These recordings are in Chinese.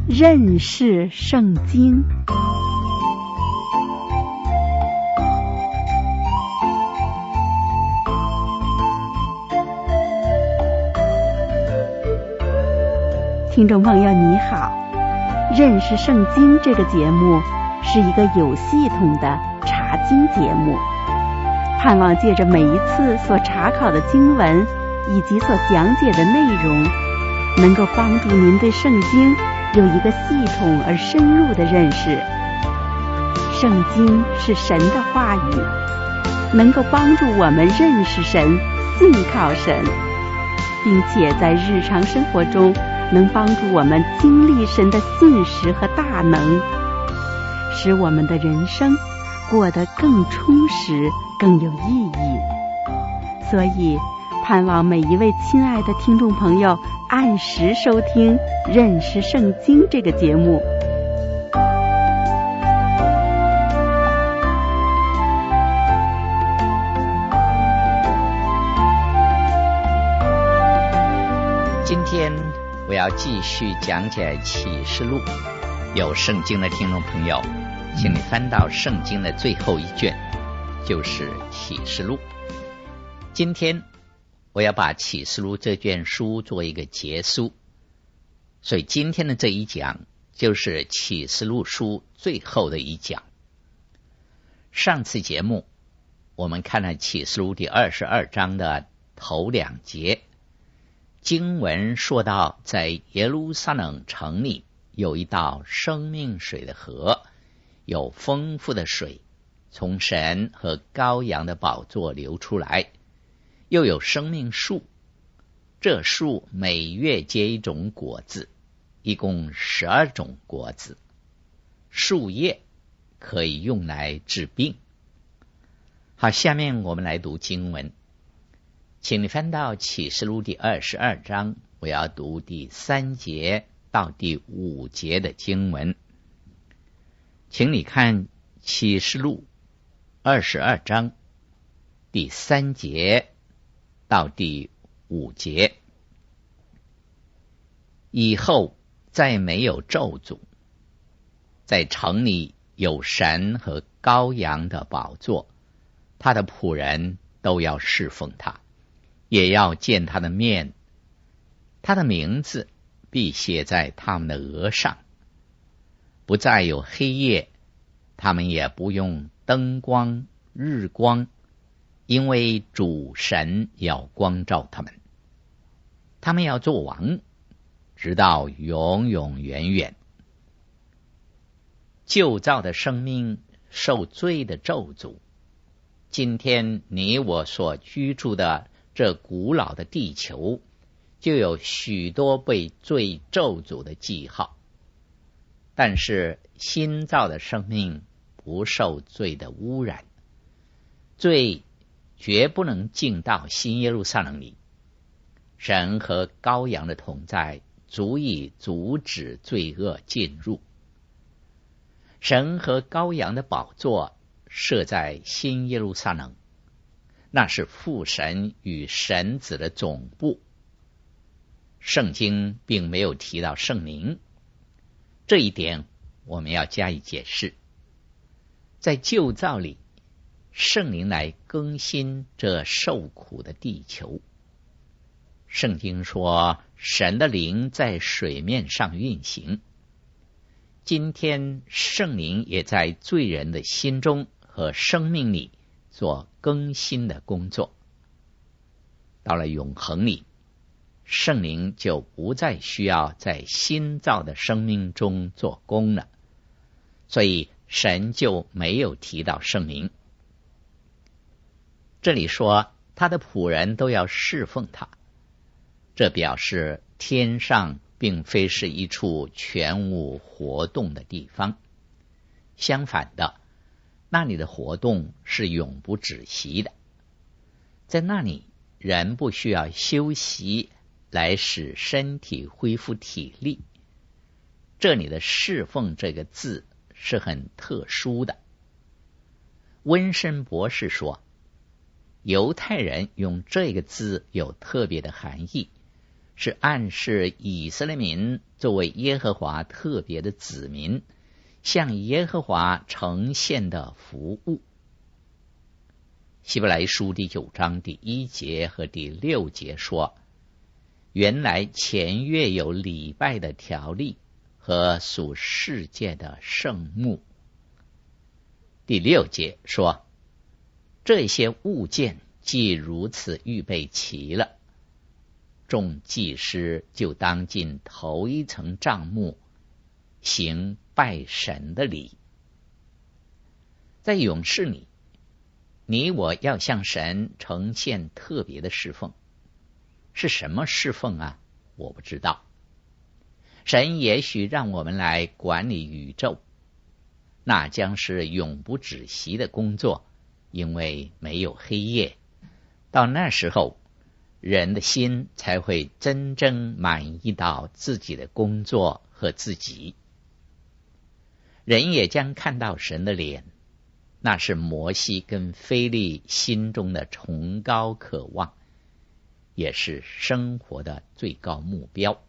认识圣经。听众朋友你好，认识圣经这个节目是一个有系统的查经节目，盼望借着每一次所查考的经文以及所讲解的内容，能够帮助您对圣经有一个系统而深入的认识。圣经是神的话语，能够帮助我们认识神、信靠神，并且在日常生活中能帮助我们经历神的信实和大能，使我们的人生过得更充实、更有意义。所以盼望每一位亲爱的听众朋友按时收听《认识圣经》这个节目。 今天我要继续讲解启示录。有圣经的听众朋友，请你翻到圣经的最后一卷，就是启示录。今天我要把启示录这卷书做一个结束，所以今天的这一讲就是启示录书最后的一讲。上次节目我们看了启示录第22章的头2节，经文说到在耶路撒冷城里有一道生命水的河，有丰富的水从神和羔羊的宝座流出来，又有生命树，这树每月结一种果子，一共12种果子，树叶可以用来治病。好，下面我们来读经文，请你翻到启示录第22章，我要读第3节到第5节的经文。请你看启示录22章第3节到第5节。以后再没有咒诅，在城里有神和羔羊的宝座，他的仆人都要侍奉他，也要见他的面，他的名字必写在他们的额上。不再有黑夜，他们也不用灯光、日光，因为主神要光照他们。他们要做王，直到永永远远。旧造的生命受罪的咒诅，今天你我所居住的这古老的地球，就有许多被罪咒诅的记号。但是新造的生命不受罪的污染，罪绝不能进到新耶路撒冷里。神和羔羊的同在足以阻止罪恶进入。神和羔羊的宝座设在新耶路撒冷，那是父神与神子的总部。圣经并没有提到圣灵，这一点我们要加以解释。在旧造里，圣灵来更新这受苦的地球。圣经说，神的灵在水面上运行。今天圣灵也在罪人的心中和生命里做更新的工作。到了永恒里，圣灵就不再需要在新造的生命中做工了，所以神就没有提到圣灵。这里说他的仆人都要侍奉他，这表示天上并非是一处全无活动的地方，相反的，那里的活动是永不止息的。在那里，人不需要休息来使身体恢复体力。这里的侍奉这个字是很特殊的。温森博士说，犹太人用这个字有特别的含义， 是暗示以色列民作为耶和华特别的子民，向耶和华呈现的服务。希伯来书第9章第1节和第6节说，原来前约有礼拜的条例和属世界的圣幕。第6节说，这些物件既如此预备齐了，众祭司就当进头一层帐幕，行拜神的礼。在勇士里，你我要向神呈现特别的侍奉。是什么侍奉啊？我不知道。神也许让我们来管理宇宙，那将是永不止息的工作，因为没有黑夜。到那时候，人的心才会真正满意到自己的工作和自己。人也将看到神的脸，那是摩西跟腓利心中的崇高渴望，也是生活的最高目标。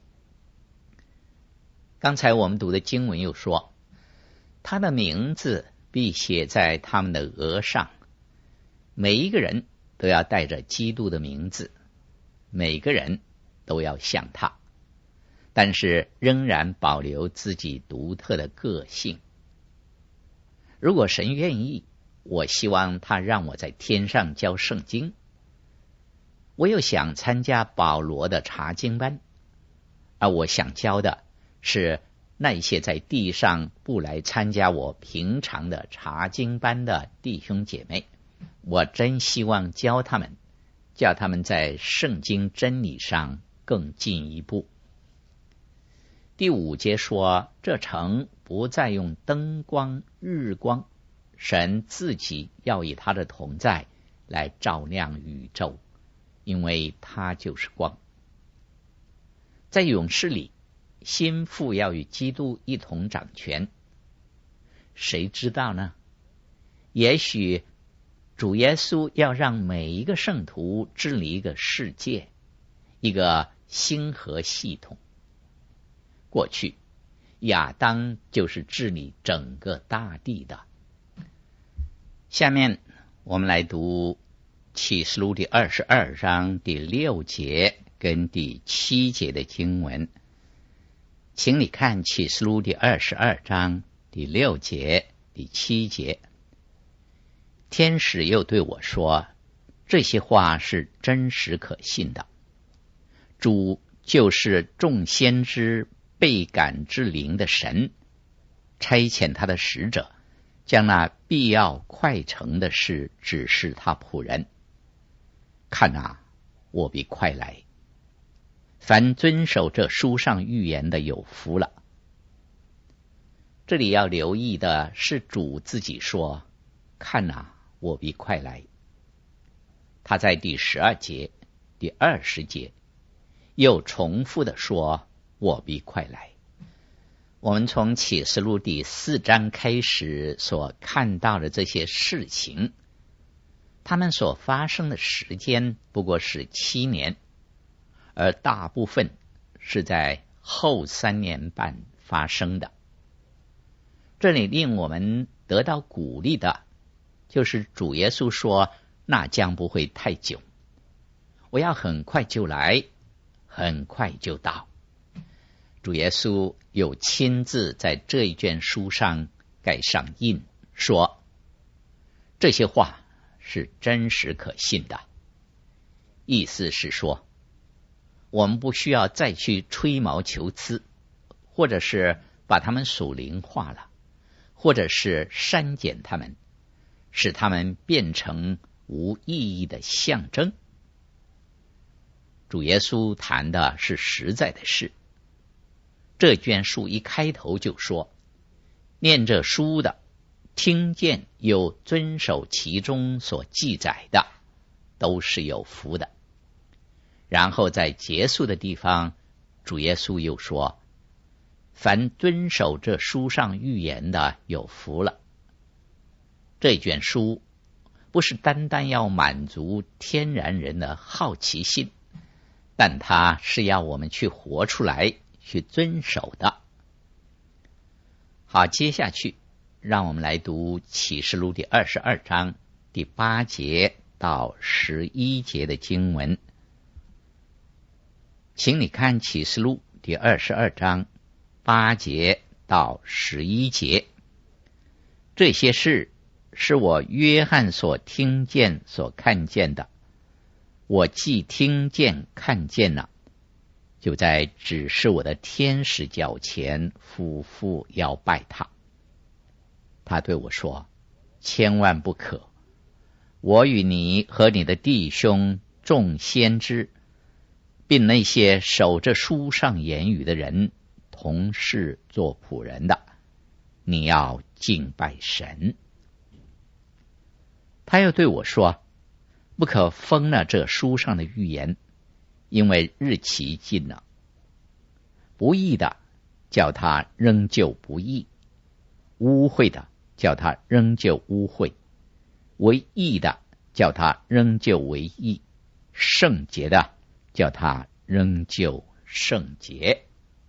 刚才我们读的经文又说，他的名字必写在他们的额上。每一个人都要带着基督的名字，每个人都要像他，但是仍然保留自己独特的个性。如果神愿意，我希望他让我在天上教圣经。我又想参加保罗的查经班，而我想教的是那些在地上不来参加我平常的查经班的弟兄姐妹。我真希望教他们，叫他们在圣经真理上更进一步。第5节说，这城不再用灯光、日光，神自己要以他的同在来照亮宇宙，因为他就是光。在勇士里，心腹要与基督一同掌权。谁知道呢？也许主耶稣要让每一个圣徒治理一个世界，一个星河系统。过去亚当就是治理整个大地的。下面我们来读启示录第22章第6节跟第7节的经文。请你看启示录第22章第6节第7节。天使又对我说，这些话是真实可信的。主就是众先知被感之灵的神，差遣他的使者，将那必要快成的事指示他仆人。看啊，我必快来。凡遵守这书上预言的有福了。这里要留意的是主自己说，看啊，我必快来。他在第12节、第20节又重复的说，我必快来。我们从启示录第4章开始所看到的这些事情，他们所发生的时间不过是7年，而大部分是在后3年半发生的。这里令我们得到鼓励的，就是主耶稣说，那将不会太久，我要很快就来，很快就到。主耶稣有亲自在这一卷书上盖上印，说这些话是真实可信的。意思是说，我们不需要再去吹毛求疵，或者是把它们属灵化了，或者是删减它们，使它们变成无意义的象征。主耶稣谈的是实在的事。这卷书一开头就说，念这书的，听见又遵守其中所记载的，都是有福的。然后在结束的地方，主耶稣又说，凡遵守这书上预言的，有福了。这卷书不是单单要满足天然人的好奇心， 但它是要我们去活出来，去遵守的。好，接下去让我们来读启示录第22章第8节到11节的经文。请你看启示录第22章8节到11节。这些事是我约翰所听见所看见的，我既听见看见了，就在指示我的天使脚前俯伏要拜他。他对我说，千万不可，我与你和你的弟兄众先知并那些守着书上言语的人同是做仆人的，你要敬拜神。他又对我说，不可封了这书上的预言，因为日期近了。不义的叫他仍旧不义，污秽的叫他仍旧污秽，为义的叫他仍旧为义，圣洁的叫他仍旧圣洁。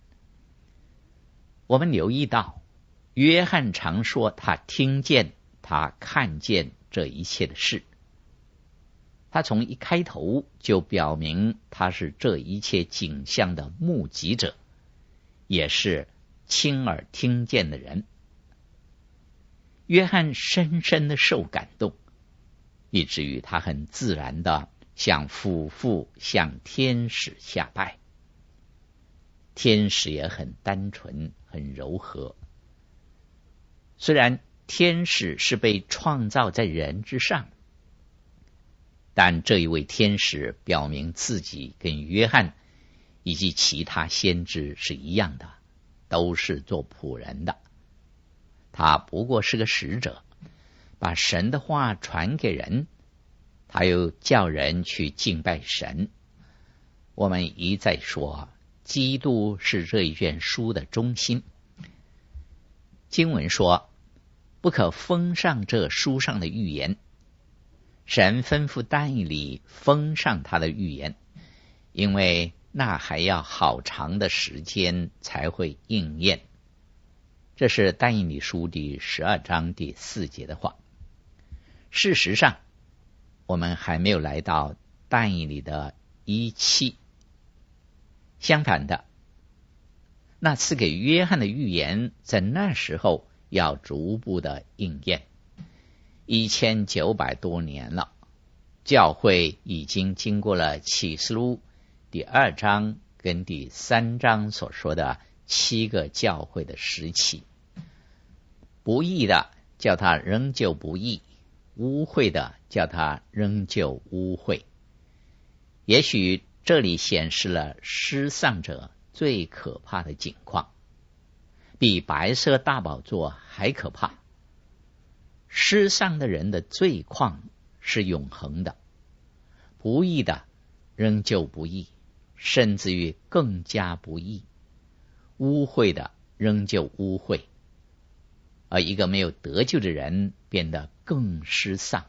我们留意到，约翰常说他听见他看见这一切的事，他从一开头就表明他是这一切景象的目击者，也是亲耳听见的人。约翰深深的受感动，以至于他很自然的俯伏向天使下拜。天使也很单纯，很柔和。虽然天使是被创造在人之上，但这一位天使表明自己跟约翰以及其他先知是一样的，都是做仆人的。他不过是个使者，把神的话传给人，他又叫人去敬拜神。我们一再说，基督是这一卷书的中心。经文说，不可封上这书上的预言。神吩咐但以理封上他的预言，因为那还要好长的时间才会应验。这是但以理书第12章第4节的话。事实上，我们还没有来到但以理的17。相反的，那赐给约翰的预言在那时候要逐步的应验。1900多年了，教会已经经过了启示录第2章跟第3章所说的7个教会的时期。不义的叫他仍旧不义，污秽的叫他仍旧污秽。也许这里显示了失丧者最可怕的景况，比白色大宝座还可怕。失丧的人的罪况是永恒的，不义的仍旧不义，甚至于更加不义，污秽的仍旧污秽，而一个没有得救的人变得更失丧。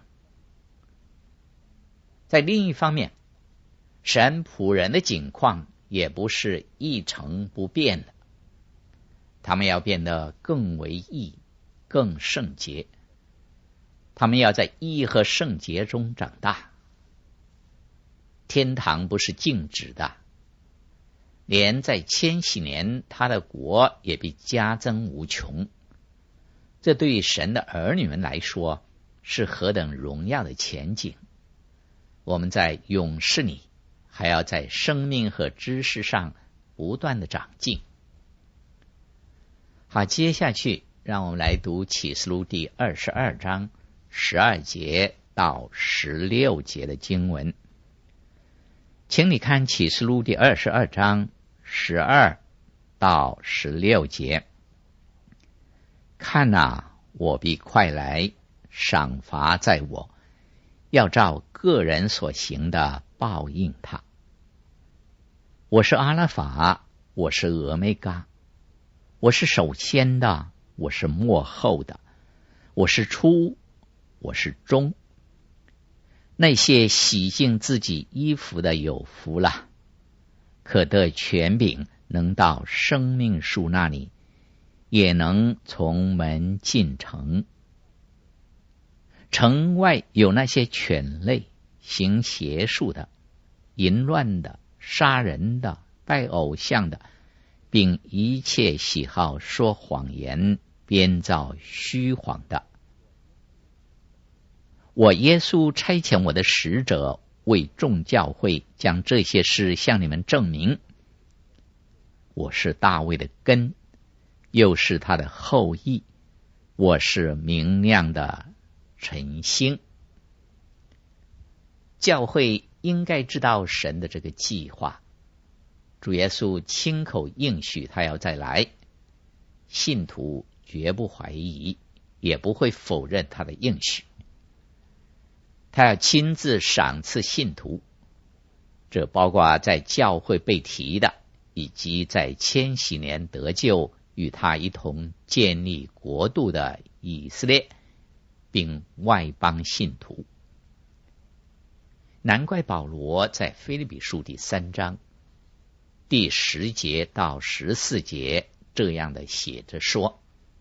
在另一方面，神仆人的景况也不是一成不变的，他们要变得更为义，更圣洁。他们要在义和圣洁中长大。天堂不是静止的，连在千禧年他的国也必加增无穷。这对于神的儿女们来说是何等荣耀的前景。我们在永世里还要在生命和知识上不断的长进。好，接下去让我们来读启示录第22章12节到16节的经文。请你看启示录第22章12到16节。看啊，我必快来，赏罚在我，要照个人所行的报应他。我是阿拉法，我是俄梅嘎，我是首先的，我是末后的，我是初，我是终。那些洗净自己衣服的有福了， 可得权柄，能到生命树那里，也能从门进城。城外有那些犬类，行邪术的，淫乱的，杀人的，拜偶像的，并一切喜好说谎言，编造虚谎的。我耶稣差遣我的使者，为众教会将这些事向你们证明。我是大卫的根，又是他的后裔，我是明亮的晨星。教会应该知道神的这个计划，主耶稣亲口应许他要再来，信徒绝不怀疑，也不会否认他的应许。他要亲自赏赐信徒，这包括在教会被提的，以及在千禧年得救与他一同建立国度的以色列，并外邦信徒。难怪保罗在腓立比书第3章第10节到14节这样的写着说：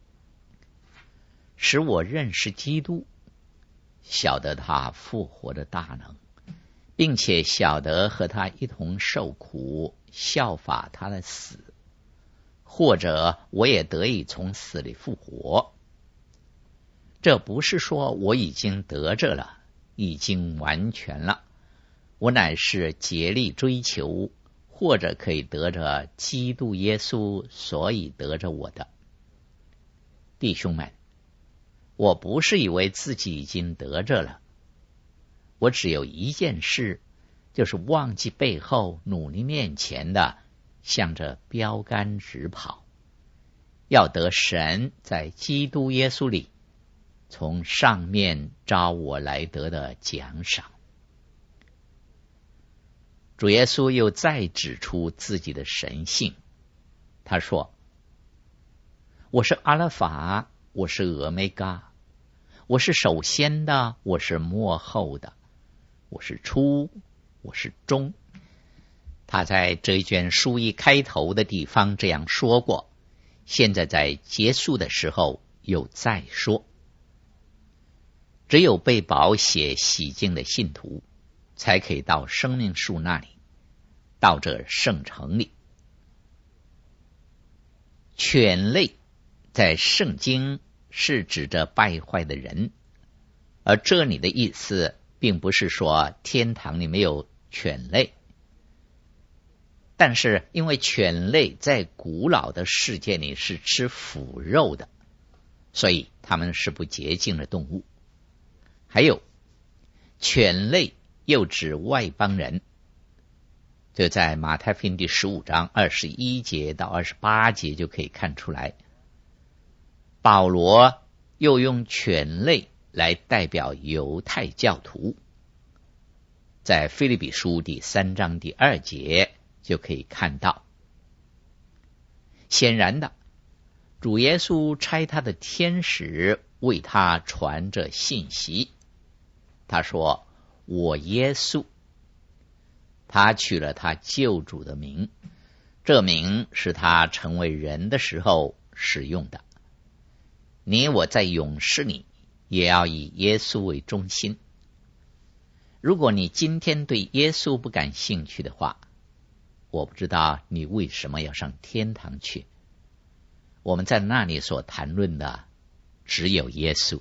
使我认识基督，晓得他复活的大能，并且晓得和他一同受苦，效法他的死，或者我也得以从死里复活。这不是说我已经得着了，已经完全了，我乃是竭力追求，或者可以得着基督耶稣，所以得着我的。弟兄们，我不是以为自己已经得着了，我只有一件事，就是忘记背后，努力面前的，向着标杆直跑，要得神在基督耶稣里从上面招我来得的奖赏。主耶稣又再指出自己的神性，他说：我是阿拉法，我是俄梅嘎，我是首先的，我是末后的，我是初，我是终。他在这一卷书一开头的地方这样说过，现在在结束的时候又再说。只有被宝血洗净的信徒，才可以到生命树那里，到这圣城里。犬类在圣经是指着败坏的人，而这里的意思并不是说天堂里没有犬类，但是因为犬类在古老的世界里是吃腐肉的，所以它们是不洁净的动物。还有犬类又指外邦人，这在马太福音第15章21节到28节就可以看出来。保罗又用犬类来代表犹太教徒，在腓立比书第3章第2节就可以看到。显然的，主耶稣差他的天使为他传着信息。他说：我耶稣，他取了他救主的名，这名是他成为人的时候使用的。你我在永世里也要以耶稣为中心。如果你今天对耶稣不感兴趣的话，我不知道你为什么要上天堂去。我们在那里所谈论的只有耶稣。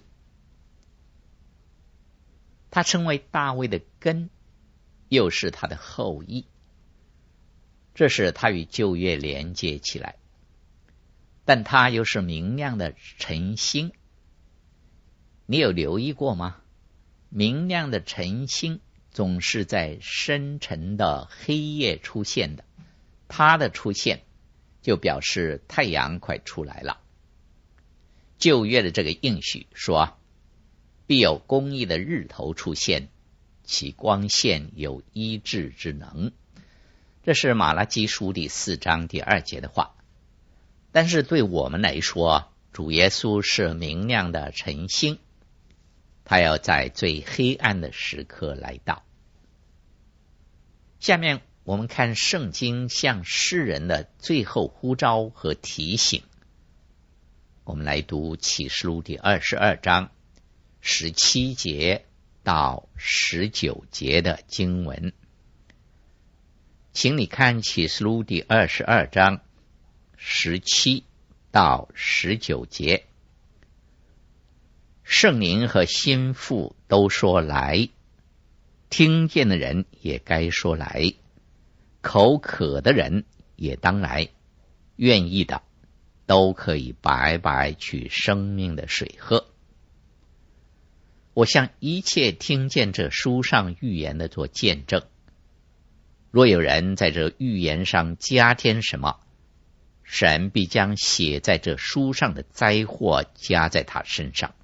他称为大卫的根，又是他的后裔，这使他与旧约连接起来。但他又是明亮的晨星。你有留意过吗？明亮的晨星总是在深沉的黑夜出现的，它的出现就表示太阳快出来了。旧约的这个应许说，必有公义的日头出现，其光线有医治之能。这是马拉基书第4章第2节的话。但是对我们来说，主耶稣是明亮的晨星，他要在最黑暗的时刻来到。下面我们看圣经向世人的最后呼召和提醒。我们来读启示录第22章17节到19节的经文。请你看启示录第22章17到19节。圣灵和心腹都说来，听见的人也该说来，口渴的人也当来，愿意的都可以白白取生命的水喝。我向一切听见这书上预言的做见证，若有人在这预言上加添什么，神必将写在这书上的灾祸加在他身上。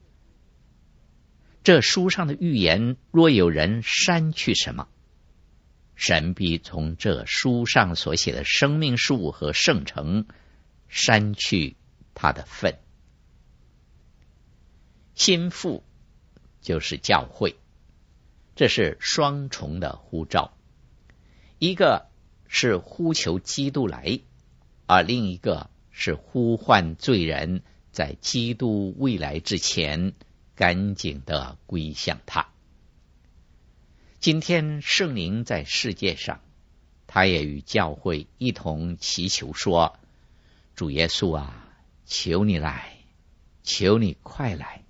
这书上的预言若有人删去什么，神必从这书上所写的生命树和圣城删去他的份。心腹就是教会，这是双重的呼召，一个是呼求基督来，而另一个是呼唤罪人在基督未来之前赶紧的归向他。今天圣灵在世界上，他也与教会一同祈求说，主耶稣啊，求你来，求你快来。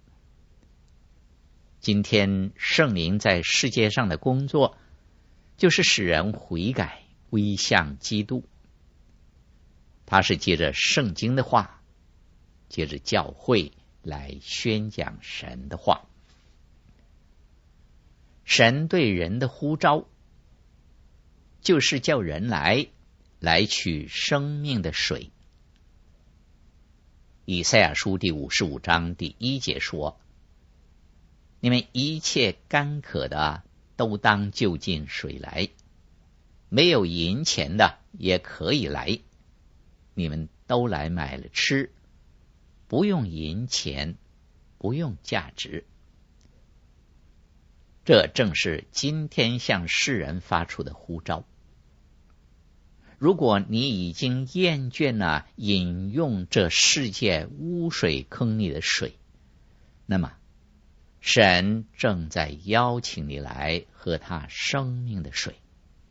今天圣灵在世界上的工作，就是使人悔改归向基督。他是借着圣经的话，借着教会来宣讲神的话。神对人的呼召，就是叫人来取生命的水。以赛亚书第55章第1节说，你们一切干渴的都当就近水来，没有银钱的也可以来，你们都来买了吃，不用银钱，不用价值。这正是今天向世人发出的呼召。如果你已经厌倦了饮用这世界污水坑里的水，那么神正在邀请你来喝他生命的水。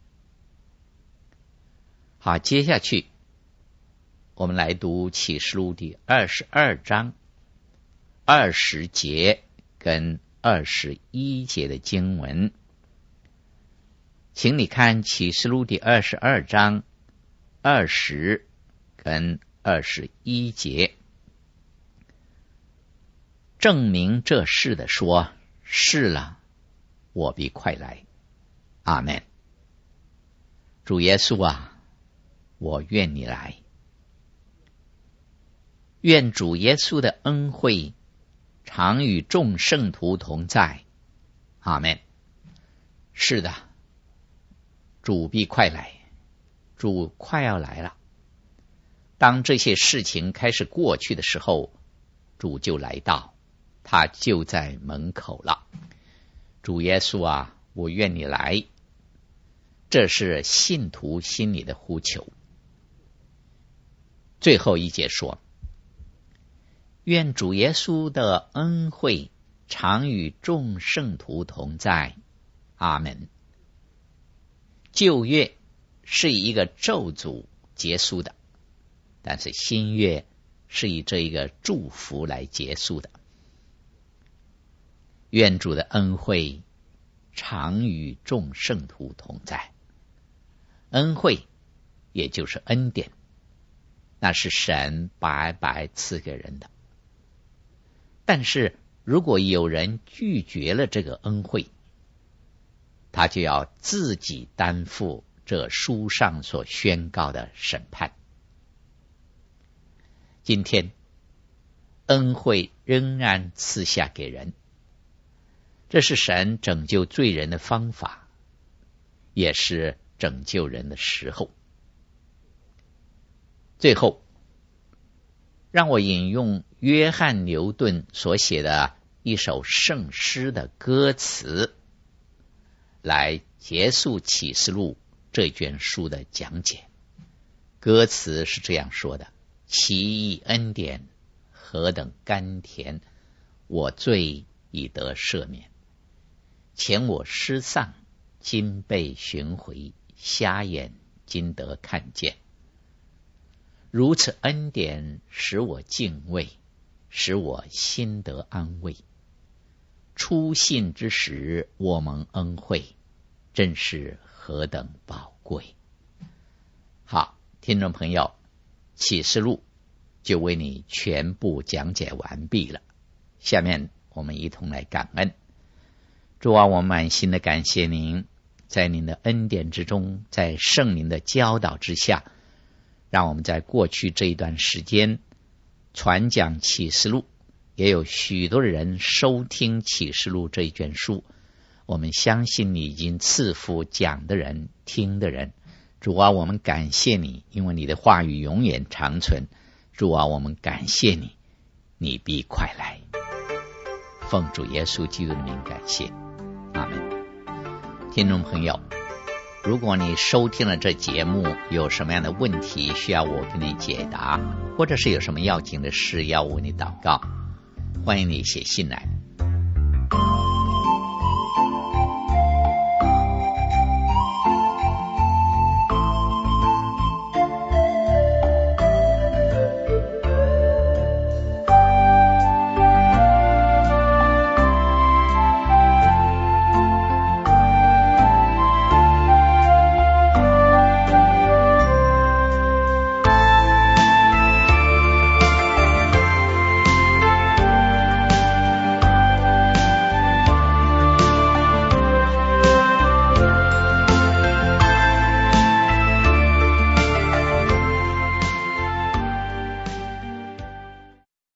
好，接下去我们来读启示录第22章20节跟21节的经文。请你看启示录第22章20跟21节。证明这事的说，是了，我必快来。阿们。主耶稣啊，我愿你来。愿主耶稣的恩惠常与众圣徒同在。阿们。是的，主必快来，主快要来了。当这些事情开始过去的时候，主就来到，他就在门口了。主耶稣啊，我愿你来。这是信徒心里的呼求。最后一节说，愿主耶稣的恩惠常与众圣徒同在。阿们。旧约是以一个咒诅结束的，但是新约是以这一个祝福来结束的。愿主的恩惠常与众圣徒同在。恩惠也就是恩典，那是神白白赐给人的。但是如果有人拒绝了这个恩惠，他就要自己担负这书上所宣告的审判。今天恩惠仍然赐下给人，这是神拯救罪人的方法，也是拯救人的时候。最后，让我引用约翰牛顿所写的一首圣诗的歌词，来结束启示录这卷书的讲解。歌词是这样说的：其义恩典何等甘甜，我罪已得赦免。前我失丧，今被寻回，瞎眼今得看见。如此恩典使我敬畏，使我心得安慰。初信之时我蒙恩惠，真是何等宝贵。好，听众朋友，启示录就为你全部讲解完毕了。下面我们一同来感恩。主啊，我满心的感谢您，在您的恩典之中，在圣灵的教导之下，让我们在过去这一段时间传讲启示录，也有许多人收听启示录这一卷书。我们相信你已经赐福讲的人、听的人。主啊，我们感谢你，因为你的话语永远长存。主啊，我们感谢你，你必快来。奉主耶稣基督的名感谢，阿们。听众朋友，如果你收听了这节目，有什么样的问题需要我给你解答，或者是有什么要紧的事要我为你祷告，欢迎你写信来。